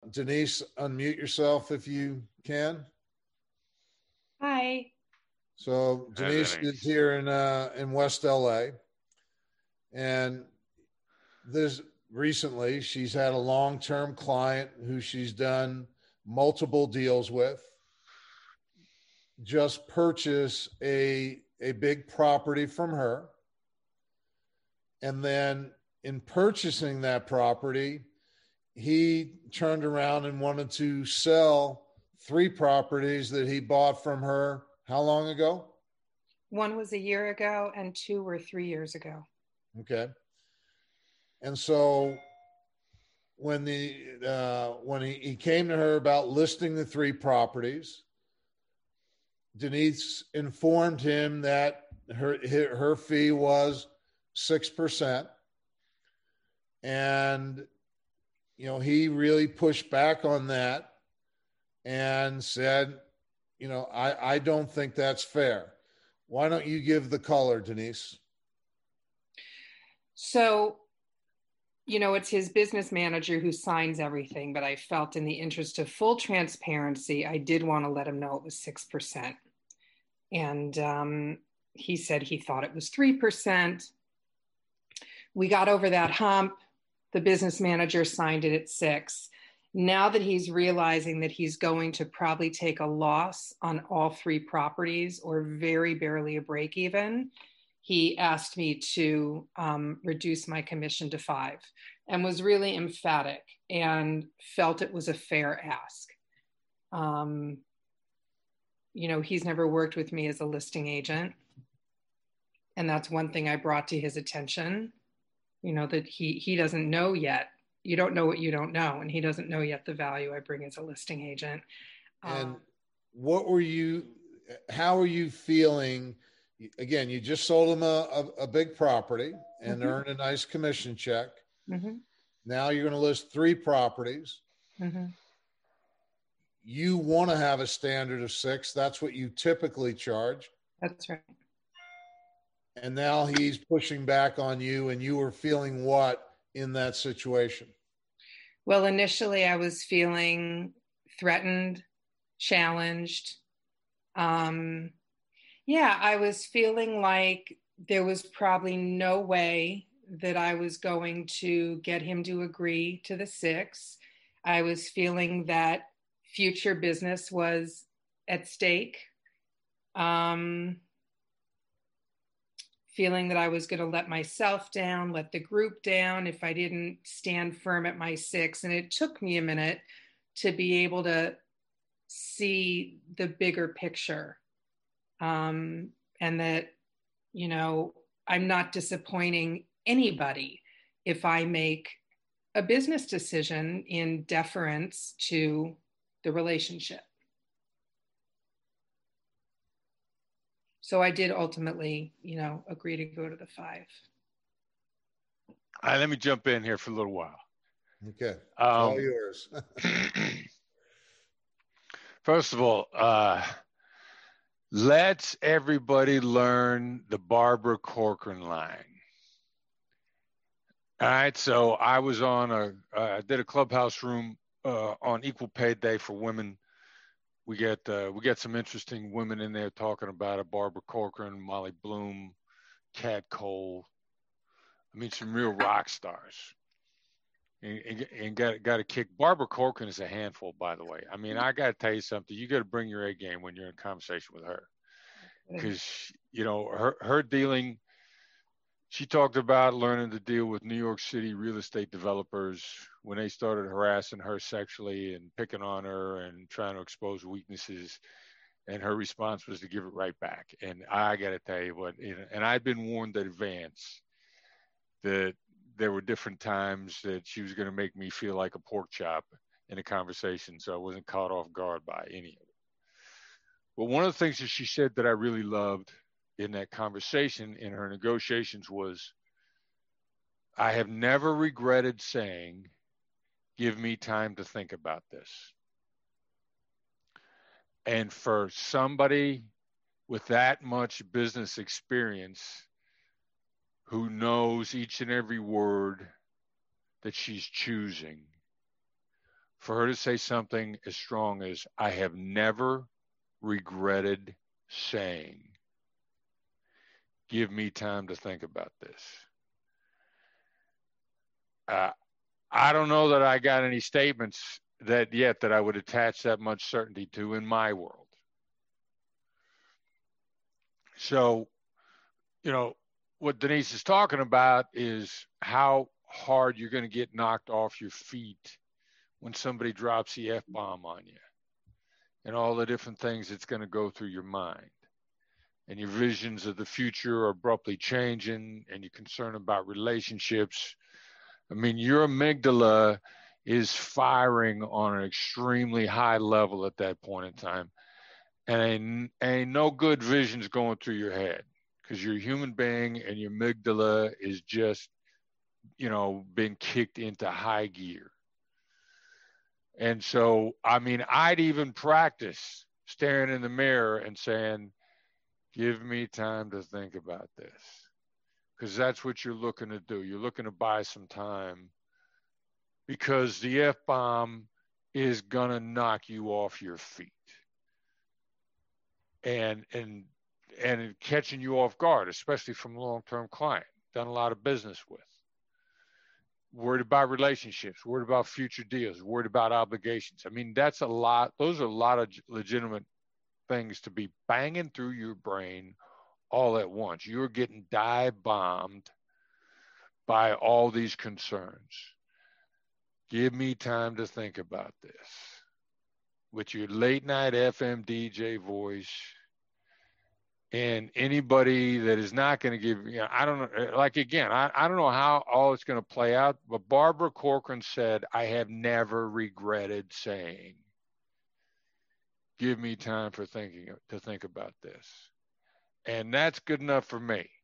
Denise, unmute yourself if you can. Hi. So Denise is here in West LA, and this recently she's had a long-term client who she's done multiple deals with. Just purchase a big property from her, and then in purchasing that property, he turned around and wanted to sell 3 properties that he bought from her. How long ago? One was a year ago and 2 were 3 years ago. Okay. And so when he came to her about listing the 3 properties, Denise informed him that her fee was 6%. And he really pushed back on that and said, I don't think that's fair. Why don't you give the color, Denise? So, it's his business manager who signs everything, but I felt in the interest of full transparency, I did want to let him know it was 6%. And he said he thought it was 3%. We got over that hump. The business manager signed it at 6%. Now that he's realizing that he's going to probably take a loss on all 3 properties or very barely a break even, he asked me to reduce my commission to 5% and was really emphatic and felt it was a fair ask. He's never worked with me as a listing agent. And that's one thing I brought to his attention, that he doesn't know yet. You don't know what you don't know. And he doesn't know yet the value I bring as a listing agent. And how are you feeling? Again, you just sold him a big property and earned a nice commission check. Mm-hmm. Now you're going to list 3 properties. Mm-hmm. You want to have a standard of 6. That's what you typically charge. That's right. And now he's pushing back on you, and you were feeling what in that situation? Well, initially I was feeling threatened, challenged. I was feeling like there was probably no way that I was going to get him to agree to the 6. I was feeling that future business was at stake. Feeling that I was going to let myself down, let the group down if I didn't stand firm at my 6. And it took me a minute to be able to see the bigger picture. And that, I'm not disappointing anybody if I make a business decision in deference to the relationship. So I did ultimately, agree to go to the 5. All right, let me jump in here for a little while. Okay, all yours. First of all, let's everybody learn the Barbara Corcoran line. All right, so I was I did a clubhouse room on Equal Pay Day for women. We get some interesting women in there talking about it. Barbara Corcoran, Molly Bloom, Kat Cole. I mean, some real rock stars. And got to kick. Barbara Corcoran is a handful, by the way. I mean, I got to tell you something. You got to bring your A game when you're in conversation with her, because her dealing. She talked about learning to deal with New York City real estate developers when they started harassing her sexually and picking on her and trying to expose weaknesses. And her response was to give it right back. And I got to tell you what, and I'd been warned in advance that there were different times that she was going to make me feel like a pork chop in a conversation. So I wasn't caught off guard by any of it. But one of the things that she said that I really loved in that conversation in her negotiations was, I have never regretted saying, give me time to think about this. And for somebody with that much business experience who knows each and every word that she's choosing, for her to say something as strong as, I have never regretted saying, give me time to think about this. I don't know that I got any statements that I would attach that much certainty to in my world. So, what Denise is talking about is how hard you're going to get knocked off your feet when somebody drops the F-bomb on you, and all the different things that's going to go through your mind, and your visions of the future are abruptly changing, and you're concerned about relationships. I mean, your amygdala is firing on an extremely high level at that point in time, and ain't no good visions going through your head, because you're a human being and your amygdala is just, being kicked into high gear. And so, I mean, I'd even practice staring in the mirror and saying, give me time to think about this. Because that's what you're looking to do. You're looking to buy some time, because the F-bomb is going to knock you off your feet. And catching you off guard, especially from a long-term client, done a lot of business with. Worried about relationships, worried about future deals, worried about obligations. I mean, those are a lot of legitimate things to be banging through your brain all at once. You're getting dive bombed by all these concerns. Give me time to think about this. With your late night FM DJ voice, and anybody that is not going to give, I don't know, like, again, I don't know how all it's going to play out, but Barbara Corcoran said, I have never regretted saying, give me time to think about this. And that's good enough for me.